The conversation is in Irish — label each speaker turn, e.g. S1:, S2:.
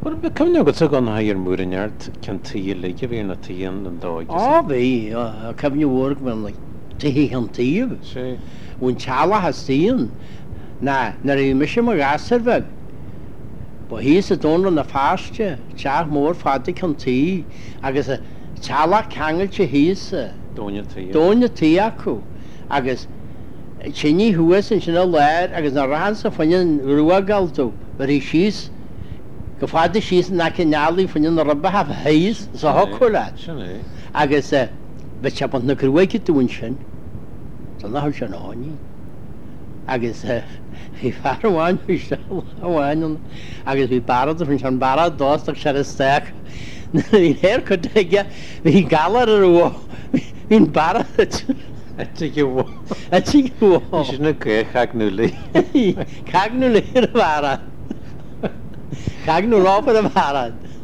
S1: But come now, go on higher Murinyard can tea like you in a tea and dog.
S2: Oh, be, come you work when like tea and tea. When Chala has seen, na mission Magaserveg. But he's a don on the fasture, Char more fatty can tea. I guess a Chala kangle he's Donya Tiaku. I guess Chini who isn't a lad, I guess a ransom for yin Ruagalto, but he she's. Gefragt schießen nach Kanali von den Rabbe have heiß so hochkolat. I guess but ich hab noch geweckt zu wünschen. So nach schon ani. I guess ich fahre one one. I guess wir paar von schon bara dos tak schare stack. In her could ja wie galer in bara.
S1: Atchigwo.
S2: Atchigwo.
S1: Ich ne kagnuli.
S2: Kagnuli bara. Kijk nu lopen de waarheid.